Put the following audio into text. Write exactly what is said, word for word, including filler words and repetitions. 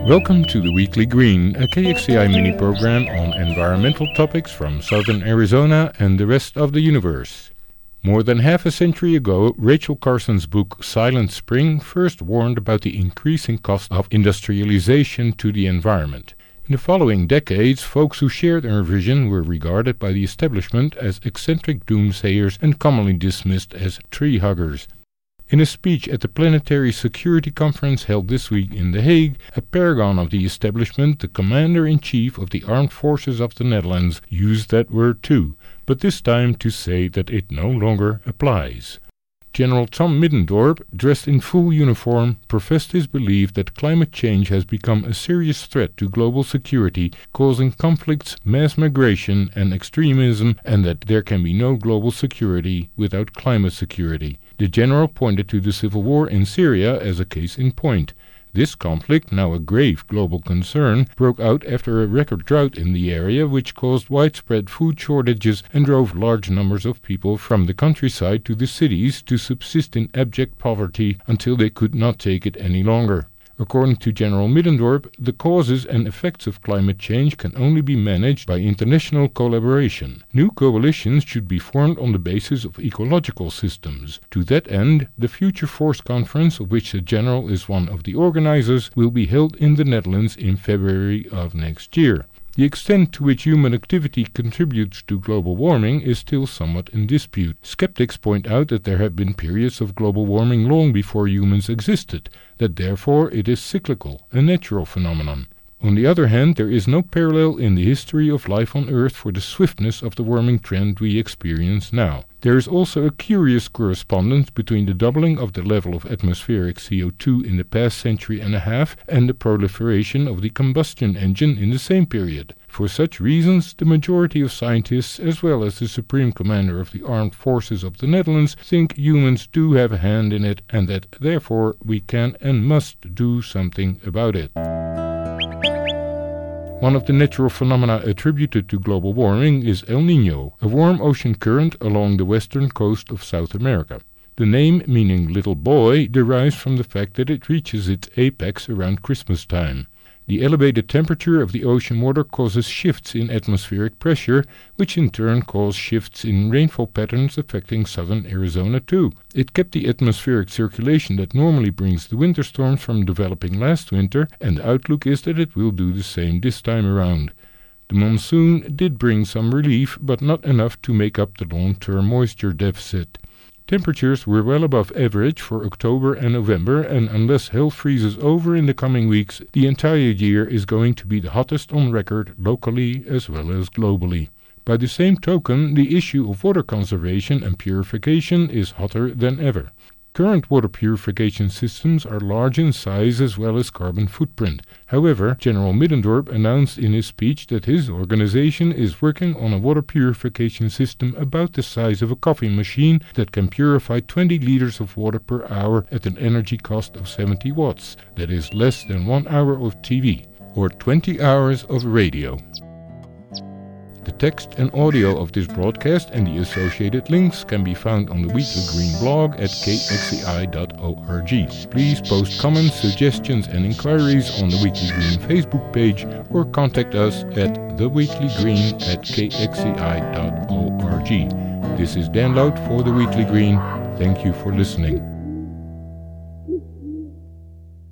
Welcome to the Weekly Green, a K X C I mini-program on environmental topics from southern Arizona and the rest of the universe. More than half a century ago, Rachel Carson's book Silent Spring first warned about the increasing cost of industrialization to the environment. In the following decades, folks who shared her vision were regarded by the establishment as eccentric doomsayers and commonly dismissed as tree huggers. In a speech at the Planetary Security Conference held this week in The Hague, a paragon of the establishment, the Commander-in-Chief of the Armed Forces of the Netherlands, used that word too, but this time to say that it no longer applies. General Tom Middendorp, dressed in full uniform, professed his belief that climate change has become a serious threat to global security, causing conflicts, mass migration and extremism, and that there can be no global security without climate security. The general pointed to the civil war in Syria as a case in point. This conflict, now a grave global concern, broke out after a record drought in the area, which caused widespread food shortages and drove large numbers of people from the countryside to the cities to subsist in abject poverty until they could not take it any longer. According to General Middendorp, the causes and effects of climate change can only be managed by international collaboration. New coalitions should be formed on the basis of ecological systems. To that end, the Future Force Conference, of which the General is one of the organizers, will be held in the Netherlands in February of next year. The extent to which human activity contributes to global warming is still somewhat in dispute. Skeptics point out that there have been periods of global warming long before humans existed, that therefore it is cyclical, a natural phenomenon. On the other hand, there is no parallel in the history of life on Earth for the swiftness of the warming trend we experience now. There is also a curious correspondence between the doubling of the level of atmospheric C O two in the past century and a half and the proliferation of the combustion engine in the same period. For such reasons, the majority of scientists, as well as the Supreme Commander of the Armed Forces of the Netherlands, think humans do have a hand in it and that therefore we can and must do something about it. One of the natural phenomena attributed to global warming is El Niño, a warm ocean current along the western coast of South America. The name, meaning little boy, derives from the fact that it reaches its apex around Christmas time. The elevated temperature of the ocean water causes shifts in atmospheric pressure, which in turn cause shifts in rainfall patterns affecting southern Arizona too. It kept the atmospheric circulation that normally brings the winter storms from developing last winter, and the outlook is that it will do the same this time around. The monsoon did bring some relief, but not enough to make up the long-term moisture deficit. Temperatures were well above average for October and November, and unless hell freezes over in the coming weeks, the entire year is going to be the hottest on record locally as well as globally. By the same token, the issue of water conservation and purification is hotter than ever. Current water purification systems are large in size as well as carbon footprint. However, General Middendorp announced in his speech that his organization is working on a water purification system about the size of a coffee machine that can purify twenty liters of water per hour at an energy cost of seventy watts. That is less than one hour of T V, or twenty hours of radio. The text and audio of this broadcast and the associated links can be found on the Weekly Green blog at k x c i dot org. Please post comments, suggestions and inquiries on the Weekly Green Facebook page or contact us at theweeklygreen at k x c i dot org. This is Dan Lout for the Weekly Green. Thank you for listening.